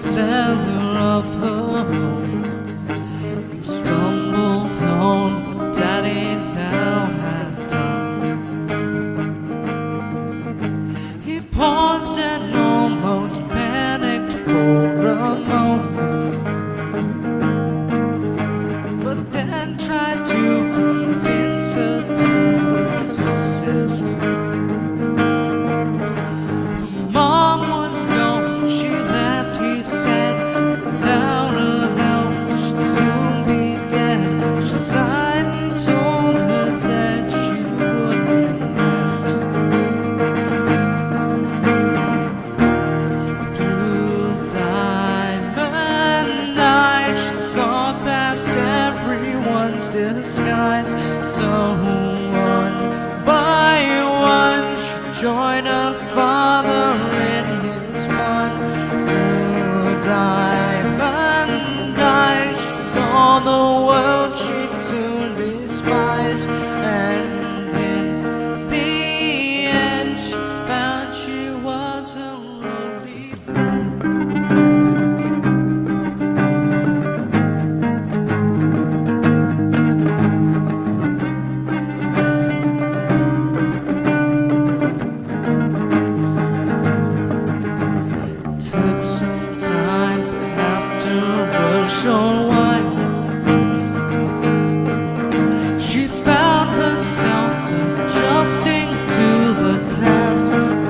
cellar of her home, and stumbled on what Daddy now had done. He paused and almost panicked for a moment, but then tried to convince her to assist. Mom was gone, she left, he said, without her help she'd soon be dead. She sighed and told her dad she wouldn't rest. Through diamond eyes she saw past everyone's disguise. So one by one she joined her father in his fun. Through diamond eyes she saw the world she'd soon despise, and in the end she found she was her only friend. Took some time, but after a short while she found herself adjusting to the task.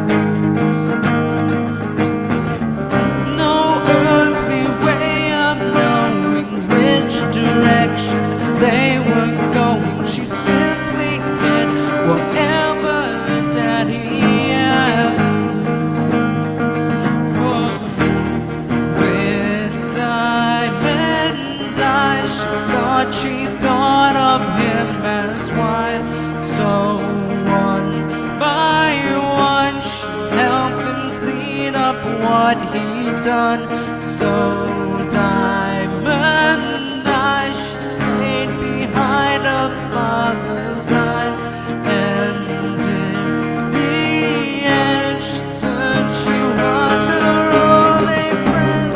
No earthly way of knowing which direction they were going. She simply did whatever Daddy asked. She thought of him as wise, so one by one she helped him clean up what he'd done. So diamond eyes she stayed behind her father's eyes, and in the end she learned she was her only friend.